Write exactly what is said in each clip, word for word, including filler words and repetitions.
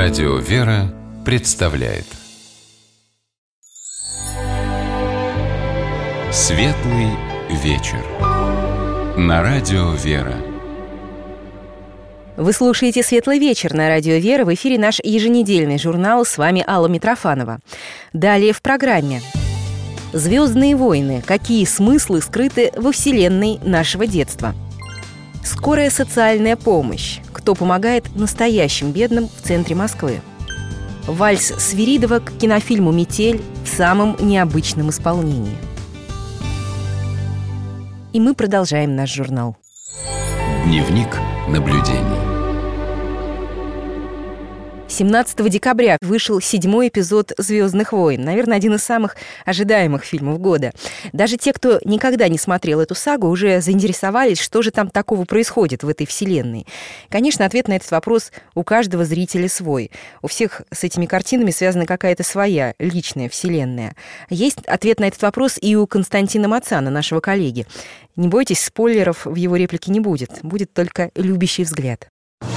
Радио «Вера» представляет Светлый вечер на Радио «Вера». Вы слушаете «Светлый вечер» на Радио «Вера». В эфире наш еженедельный журнал. С вами Алла Митрофанова. Далее в программе. «Звездные войны. Какие смыслы скрыты во вселенной нашего детства?» Скорая социальная помощь. Кто помогает настоящим бедным в центре Москвы? Вальс Свиридова к кинофильму «Метель» в самом необычном исполнении. И мы продолжаем наш журнал. Дневник наблюдений. семнадцатого декабря вышел седьмой эпизод «Звездных войн». Наверное, один из самых ожидаемых фильмов года. Даже те, кто никогда не смотрел эту сагу, уже заинтересовались, что же там такого происходит в этой вселенной. Конечно, ответ на этот вопрос у каждого зрителя свой. У всех с этими картинами связана какая-то своя личная вселенная. Есть ответ на этот вопрос и у Константина Мацана, нашего коллеги. Не бойтесь, спойлеров в его реплике не будет. Будет только любящий взгляд.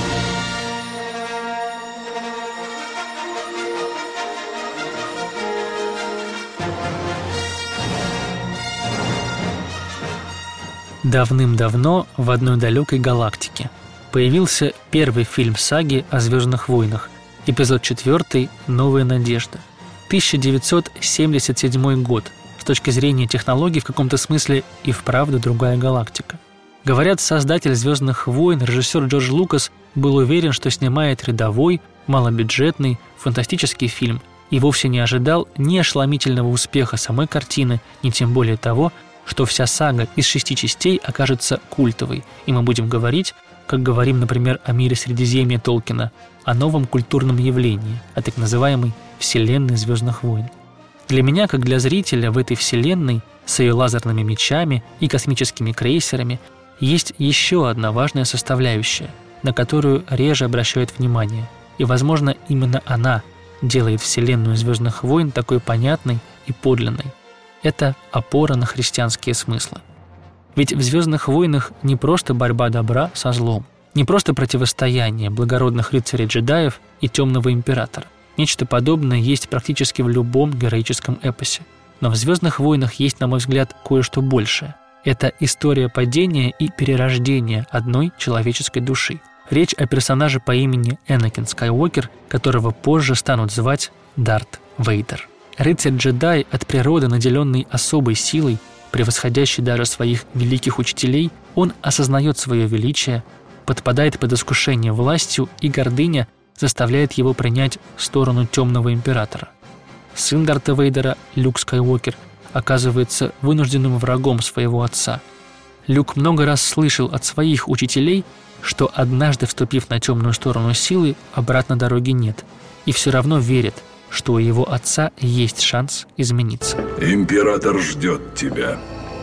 Давным-давно в одной далекой галактике появился первый фильм саги о «Звездных войнах», эпизод четвертый «Новая надежда». тысяча девятьсот семьдесят седьмой год. С точки зрения технологий в каком-то смысле и вправду другая галактика. Говорят, создатель «Звездных войн», режиссер Джордж Лукас, был уверен, что снимает рядовой, малобюджетный, фантастический фильм и вовсе не ожидал ни ошеломительного успеха самой картины, ни тем более того, что вся сага из шести частей окажется культовой, и мы будем говорить, как говорим, например, о мире Средиземья Толкина, о новом культурном явлении, о так называемой «вселенной Звездных войн». Для меня, как для зрителя в этой вселенной с ее лазерными мечами и космическими крейсерами, есть еще одна важная составляющая, на которую реже обращают внимание, и, возможно, именно она делает вселенную «Звездных войн» такой понятной и подлинной. Это опора на христианские смыслы. Ведь в «Звездных войнах» не просто борьба добра со злом, не просто противостояние благородных рыцарей-джедаев и темного императора. Нечто подобное есть практически в любом героическом эпосе. Но в «Звездных войнах» есть, на мой взгляд, кое-что большее. Это история падения и перерождения одной человеческой души. Речь о персонаже по имени Энакин Скайуокер, которого позже станут звать Дарт Вейдер. Рыцарь-джедай, от природы наделенный особой силой, превосходящий даже своих великих учителей, он осознает свое величие, подпадает под искушение властью, и гордыня заставляет его принять сторону темного императора. Сын Дарта Вейдера, Люк Скайуокер, оказывается вынужденным врагом своего отца. Люк много раз слышал от своих учителей, что однажды, вступив на темную сторону силы, обратно дороги нет, и все равно верит, что у его отца есть шанс измениться. Император ждет тебя.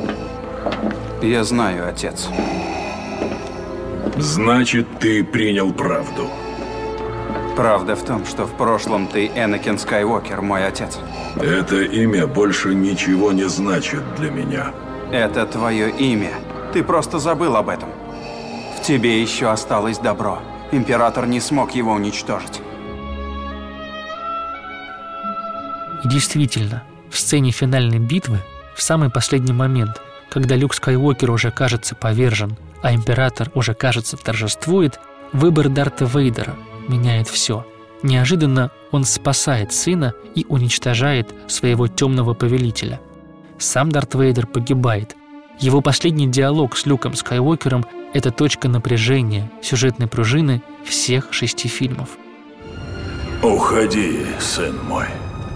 Я знаю, отец. Значит, ты принял правду. Правда в том, что в прошлом ты Энакин Скайуокер, мой отец. Это имя больше ничего не значит для меня. Это твое имя. Ты просто забыл об этом. В тебе еще осталось добро. Император не смог его уничтожить. И действительно, в сцене финальной битвы, в самый последний момент, когда Люк Скайуокер уже кажется повержен, а император уже, кажется, торжествует, выбор Дарта Вейдера меняет все. Неожиданно он спасает сына и уничтожает своего темного повелителя. Сам Дарт Вейдер погибает. Его последний диалог с Люком Скайуокером – это точка напряжения сюжетной пружины всех шести фильмов. Уходи, сын мой.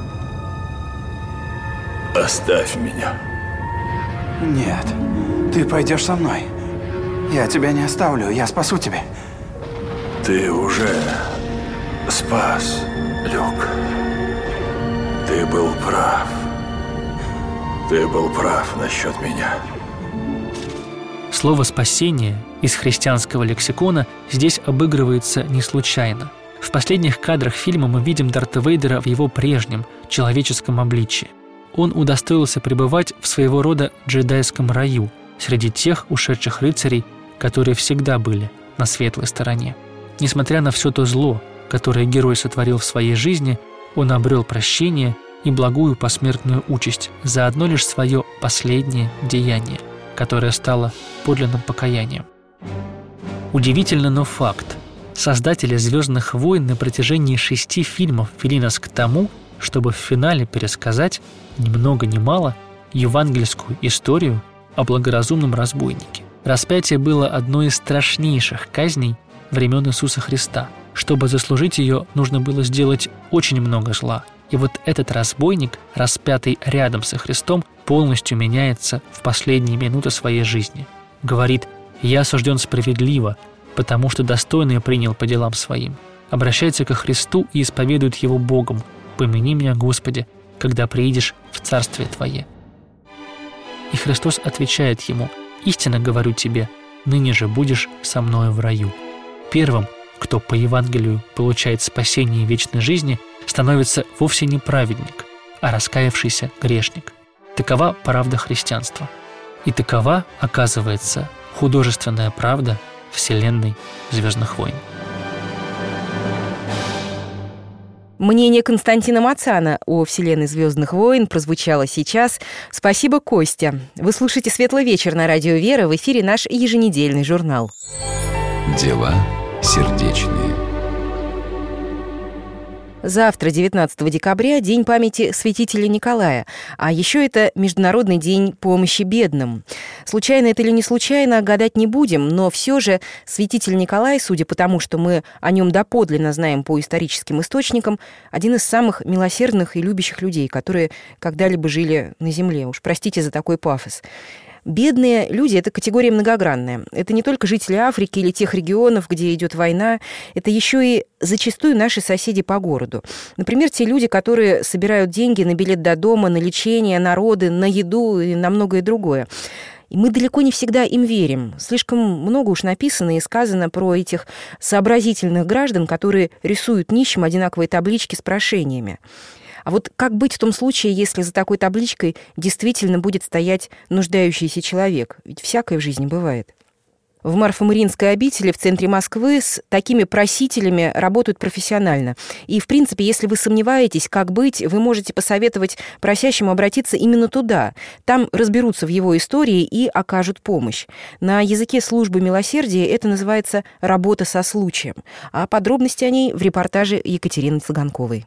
Оставь меня. Нет, ты пойдешь со мной. Я тебя не оставлю, я спасу тебя. Ты уже спас, Люк. Ты был прав. Ты был прав насчет меня. Слово «спасение» из христианского лексикона здесь обыгрывается не случайно. В последних кадрах фильма мы видим Дарта Вейдера в его прежнем человеческом обличии. Он удостоился пребывать в своего рода джедайском раю среди тех ушедших рыцарей, которые всегда были на светлой стороне. Несмотря на все то зло, которые герой сотворил в своей жизни, он обрел прощение и благую посмертную участь за одно лишь свое последнее деяние, которое стало подлинным покаянием. Удивительно, но факт. Создатели «Звездных войн» на протяжении шести фильмов вели нас к тому, чтобы в финале пересказать ни много ни мало евангельскую историю о благоразумном разбойнике. Распятие было одной из страшнейших казней времен Иисуса Христа. Чтобы заслужить ее, нужно было сделать очень много зла. И вот этот разбойник, распятый рядом со Христом, полностью меняется в последние минуты своей жизни. Говорит: «Я осужден справедливо, потому что достойно принял по делам своим». Обращается ко Христу и исповедует его Богом: «Помяни меня, Господи, когда приидешь в Царствие Твое». И Христос отвечает ему: «Истинно говорю тебе, ныне же будешь со мною в раю». Первым, кто по Евангелию получает спасение вечной жизни, становится вовсе не праведник, а раскаявшийся грешник. Такова правда христианства. И такова, оказывается, художественная правда вселенной «Звездных войн». Мнение Константина Мацана о вселенной «Звездных войн» прозвучало сейчас. Спасибо, Костя. Вы слушаете «Светлый вечер» на радио «Вера». В эфире наш еженедельный журнал. Дела сердечные. Завтра, девятнадцатого декабря, День памяти святителя Николая. А еще это Международный день помощи бедным. Случайно это или не случайно, гадать не будем, но все же святитель Николай, судя по тому, что мы о нем доподлинно знаем по историческим источникам, один из самых милосердных и любящих людей, которые когда-либо жили на земле. Уж простите за такой пафос. Бедные люди – это категория многогранная. Это не только жители Африки или тех регионов, где идет война, это еще и зачастую наши соседи по городу. Например, те люди, которые собирают деньги на билет до дома, на лечение, на роды, на еду и на многое другое. И мы далеко не всегда им верим. Слишком много уж написано и сказано про этих сообразительных граждан, которые рисуют нищим одинаковые таблички с прошениями. А вот как быть в том случае, если за такой табличкой действительно будет стоять нуждающийся человек? Ведь всякое в жизни бывает. В Марфо-Мариинской обители в центре Москвы с такими просителями работают профессионально. И, в принципе, если вы сомневаетесь, как быть, вы можете посоветовать просящему обратиться именно туда. Там разберутся в его истории и окажут помощь. На языке службы милосердия это называется «работа со случаем». А подробности о ней в репортаже Екатерины Цыганковой.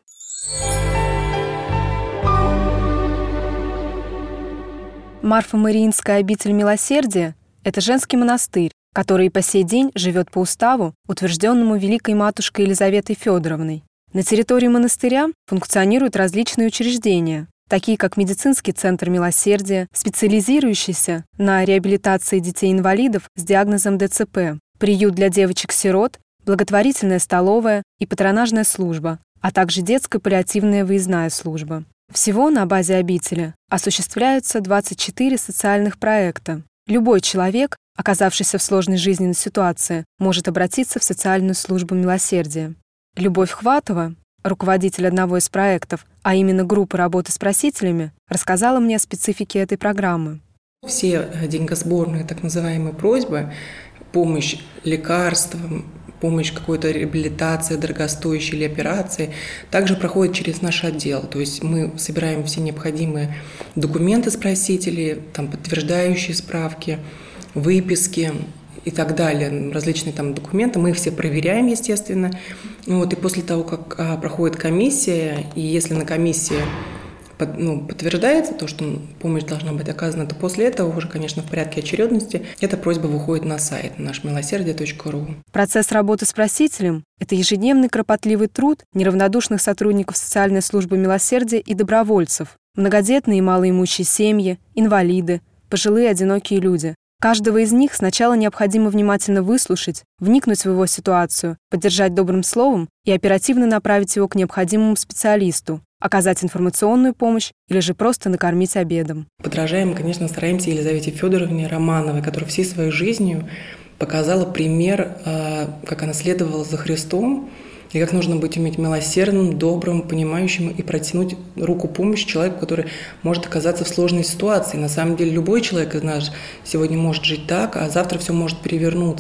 Марфо-Мариинская обитель милосердия – это женский монастырь, который по сей день живет по уставу, утвержденному Великой Матушкой Елизаветой Федоровной. На территории монастыря функционируют различные учреждения, такие как медицинский центр милосердия, специализирующийся на реабилитации детей-инвалидов с диагнозом дэ цэ пэ, приют для девочек-сирот, благотворительная столовая и патронажная служба, а также детская паллиативная выездная служба. Всего на базе обители осуществляются двадцать четыре социальных проекта. Любой человек, оказавшийся в сложной жизненной ситуации, может обратиться в социальную службу милосердия. Любовь Хватова, руководитель одного из проектов, а именно группы работы с просителями, рассказала мне о специфике этой программы. Все деньгосборные так называемые просьбы, помощь лекарствам, помощь какой-то реабилитации, дорогостоящей или операции, также проходит через наш отдел. То есть мы собираем все необходимые документы с просителей, там, подтверждающие справки, выписки и так далее, различные там документы. Мы их все проверяем, естественно. Вот, и после того, как а, проходит комиссия, и если на комиссии под, ну, подтверждается то, что помощь должна быть оказана, то после этого уже, конечно, в порядке очередности эта просьба выходит на сайт наш милосердие точка ру. Процесс работы с просителем – это ежедневный кропотливый труд неравнодушных сотрудников социальной службы милосердия и добровольцев, многодетные и малоимущие семьи, инвалиды, пожилые одинокие люди. Каждого из них сначала необходимо внимательно выслушать, вникнуть в его ситуацию, поддержать добрым словом и оперативно направить его к необходимому специалисту, оказать информационную помощь или же просто накормить обедом. Подражаем, конечно, стараемся Елизавете Федоровне Романовой, которая всей своей жизнью показала пример, как она следовала за Христом, и как нужно быть уметь милосердным, добрым, понимающим и протянуть руку помощи человеку, который может оказаться в сложной ситуации. На самом деле любой человек из нас сегодня может жить так, а завтра все может перевернуться.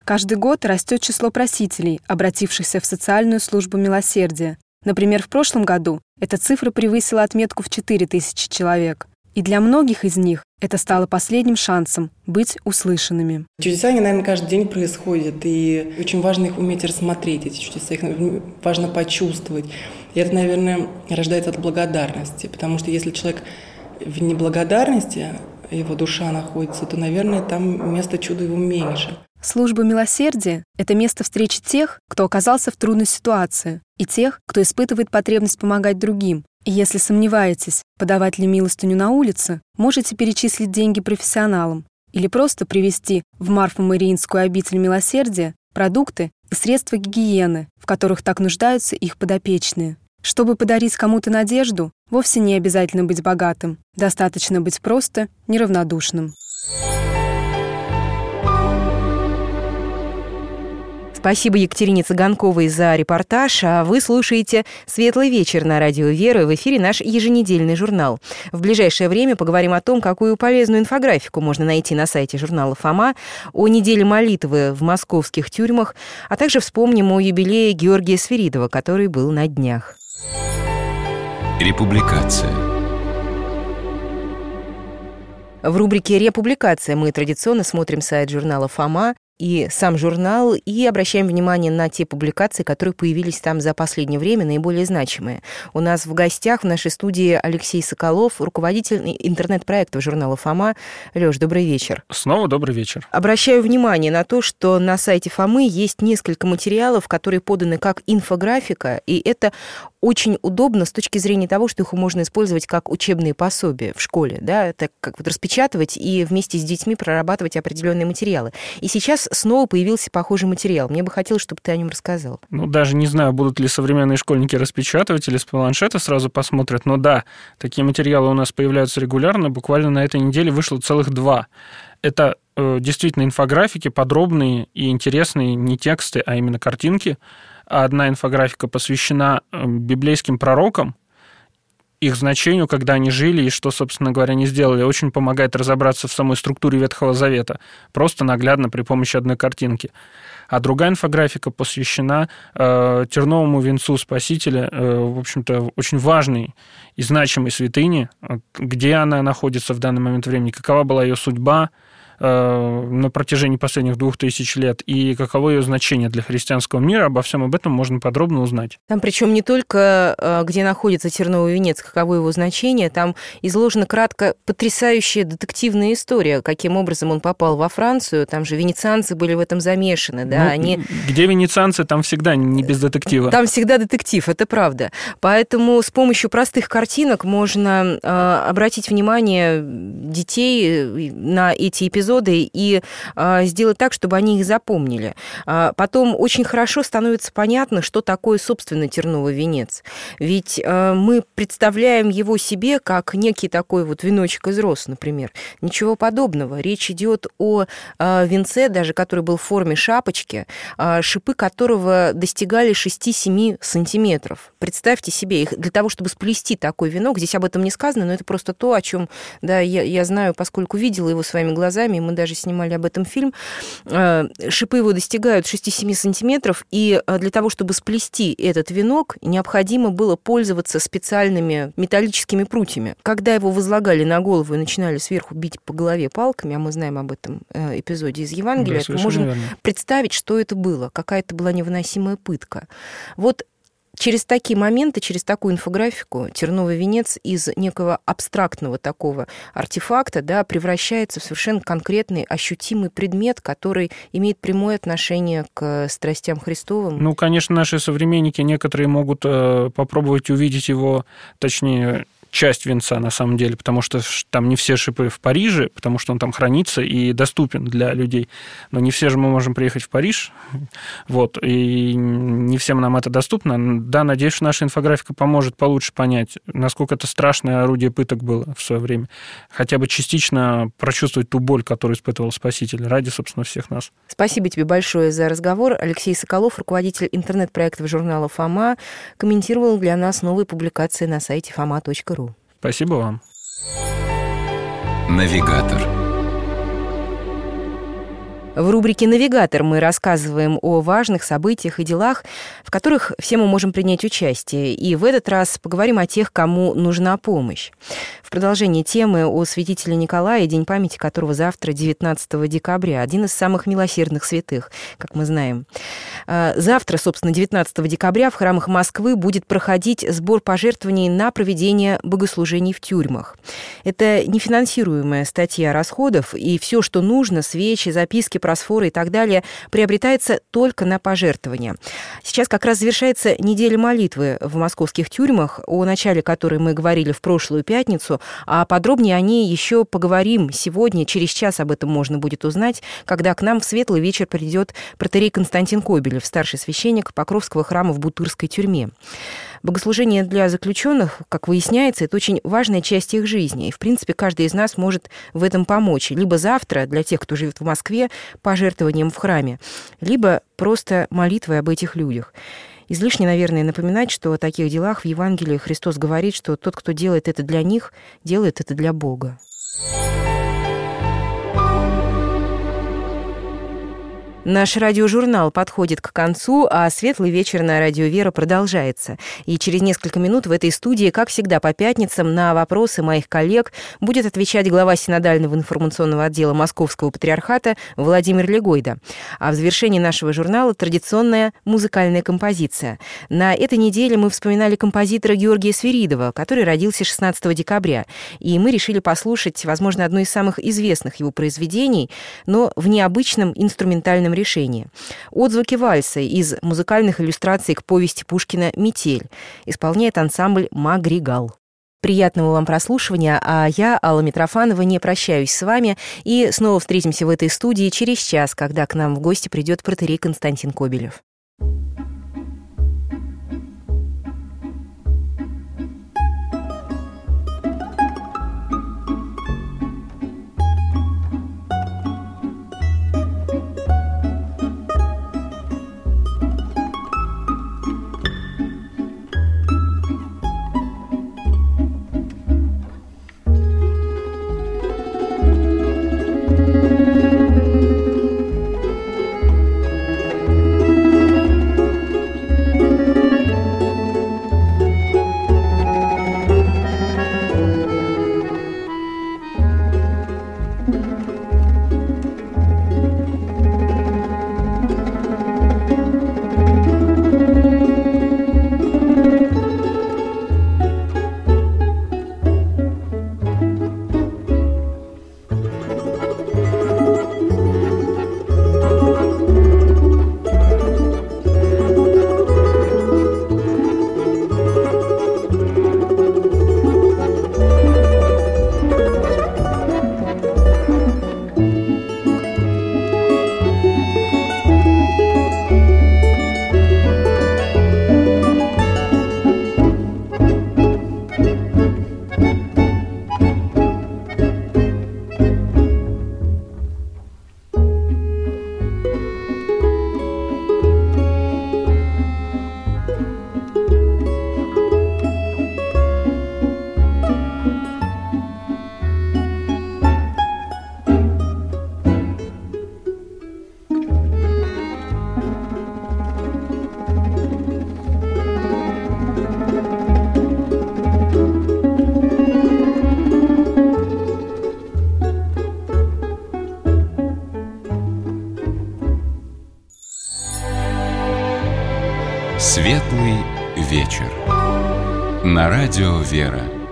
Каждый год растет число просителей, обратившихся в социальную службу милосердия. Например, в прошлом году эта цифра превысила отметку в четыре тысячи человек. И для многих из них это стало последним шансом быть услышанными. Чудеса, они, наверное, каждый день происходят, и очень важно их уметь рассмотреть, эти чудеса, их важно почувствовать. И это, наверное, рождается от благодарности, потому что если человек в неблагодарности, его душа находится, то, наверное, там место чуда его меньше. Служба милосердия — это место встречи тех, кто оказался в трудной ситуации, и тех, кто испытывает потребность помогать другим. И если сомневаетесь, подавать ли милостыню на улице, можете перечислить деньги профессионалам или просто привезти в Марфо-Мариинскую обитель милосердия продукты и средства гигиены, в которых так нуждаются их подопечные. Чтобы подарить кому-то надежду, вовсе не обязательно быть богатым, достаточно быть просто неравнодушным. Спасибо Екатерине Цыганковой за репортаж. А вы слушаете «Светлый вечер» на радио «Вера». В эфире наш еженедельный журнал. В ближайшее время поговорим о том, какую полезную инфографику можно найти на сайте журнала «Фома», о неделе молитвы в московских тюрьмах, а также вспомним о юбилее Георгия Свиридова, который был на днях. Републикация. В рубрике «Републикация» мы традиционно смотрим сайт журнала «Фома» и сам журнал, и обращаем внимание на те публикации, которые появились там за последнее время, наиболее значимые. У нас в гостях в нашей студии Алексей Соколов, руководитель интернет-проектов журнала «Фома». Лёш, добрый вечер. Снова добрый вечер. Обращаю внимание на то, что на сайте «Фомы» есть несколько материалов, которые поданы как инфографика, и это очень удобно с точки зрения того, что их можно использовать как учебные пособия в школе, да, это как вот распечатывать и вместе с детьми прорабатывать определенные материалы. И сейчас снова появился похожий материал. Мне бы хотелось, чтобы ты о нем рассказал. Ну, даже не знаю, будут ли современные школьники распечатывать или с планшета сразу посмотрят, но да, такие материалы у нас появляются регулярно. Буквально на этой неделе вышло целых два. Это э, действительно инфографики, подробные и интересные, не тексты, а именно картинки. Одна инфографика посвящена библейским пророкам, их значению, когда они жили и что, собственно говоря, они сделали. Очень помогает разобраться в самой структуре Ветхого Завета, просто наглядно при помощи одной картинки. А другая инфографика посвящена э, терновому венцу Спасителя, э, в общем-то, очень важной и значимой святыне, где она находится в данный момент времени, какова была ее судьба на протяжении последних двух тысяч лет и каково ее значение для христианского мира. Обо всем об этом можно подробно узнать. Там причем не только где находится терновый венец, каково его значение, там изложена кратко потрясающая детективная история, каким образом он попал во Францию. Там же венецианцы были в этом замешаны. Да? Ну, Они... Где венецианцы, там всегда не без детектива. Там всегда детектив, это правда. Поэтому с помощью простых картинок можно э, обратить внимание детей на эти эпизоды и а, сделать так, чтобы они их запомнили. А, потом очень хорошо становится понятно, что такое, собственно, терновый венец. Ведь а, мы представляем его себе как некий такой вот веночек из роз, например. Ничего подобного. Речь идет о а, венце, даже который был в форме шапочки, а, шипы которого достигали шесть-семь сантиметров. Представьте себе, их для того, чтобы сплести такой венок, здесь об этом не сказано, но это просто то, о чем да, я, я знаю, поскольку видела его своими глазами, мы даже снимали об этом фильм, шипы его достигают шесть-семь сантиметров, и для того, чтобы сплести этот венок, необходимо было пользоваться специальными металлическими прутьями. Когда его возлагали на голову и начинали сверху бить по голове палками, а мы знаем об этом эпизоде из Евангелия, да, то можем верно. Представить, что это было, какая это была невыносимая пытка. Вот через такие моменты, через такую инфографику терновый венец из некого абстрактного такого артефакта, да, превращается в совершенно конкретный, ощутимый предмет, который имеет прямое отношение к страстям Христовым. Ну, конечно, наши современники, некоторые могут э, попробовать увидеть его, точнее, часть венца, на самом деле, потому что там не все шипы в Париже, потому что он там хранится и доступен для людей. Но не все же мы можем приехать в Париж, вот, и не всем нам это доступно. Да, надеюсь, что наша инфографика поможет получше понять, насколько это страшное орудие пыток было в свое время. Хотя бы частично прочувствовать ту боль, которую испытывал Спаситель, ради, собственно, всех нас. Спасибо тебе большое за разговор. Алексей Соколов, руководитель интернет-проектов журнала «Фома», комментировал для нас новые публикации на сайте фома точка ру. Спасибо вам. Навигатор. В рубрике «Навигатор» мы рассказываем о важных событиях и делах, в которых все мы можем принять участие. И в этот раз поговорим о тех, кому нужна помощь. В продолжении темы о святителе Николае, день памяти которого завтра, девятнадцатого декабря, один из самых милосердных святых, как мы знаем. Завтра, собственно, девятнадцатого декабря в храмах Москвы будет проходить сбор пожертвований на проведение богослужений в тюрьмах. Это нефинансируемая статья расходов, и все, что нужно, свечи, записки, просфоры и так далее, приобретается только на пожертвования. Сейчас как раз завершается неделя молитвы в московских тюрьмах, о начале которой мы говорили в прошлую пятницу, а подробнее о ней еще поговорим сегодня. Через час об этом можно будет узнать, когда к нам в светлый вечер придет протоиерей Константин Кобелев, старший священник Покровского храма в Бутырской тюрьме. Богослужение для заключенных, как выясняется, это очень важная часть их жизни. И, в принципе, каждый из нас может в этом помочь. Либо завтра, для тех, кто живет в Москве, пожертвованием в храме, либо просто молитвой об этих людях. Излишне, наверное, напоминать, что о таких делах в Евангелии Христос говорит, что тот, кто делает это для них, делает это для Бога. Наш радиожурнал подходит к концу, а «Светлый вечер» на радио «Вера» продолжается. И через несколько минут в этой студии, как всегда по пятницам, на вопросы моих коллег будет отвечать глава Синодального информационного отдела Московского патриархата Владимир Легойда. А в завершении нашего журнала традиционная музыкальная композиция. На этой неделе мы вспоминали композитора Георгия Свиридова, который родился шестнадцатого декабря. И мы решили послушать, возможно, одно из самых известных его произведений, но в необычном инструментальном решении. Отзвуки вальса из музыкальных иллюстраций к повести Пушкина «Метель» исполняет ансамбль «Магригал». Приятного вам прослушивания, а я, Алла Митрофанова, не прощаюсь с вами и снова встретимся в этой студии через час, когда к нам в гости придет протоиерей Константин Кобелев. Светлый вечер. На радио «Вера».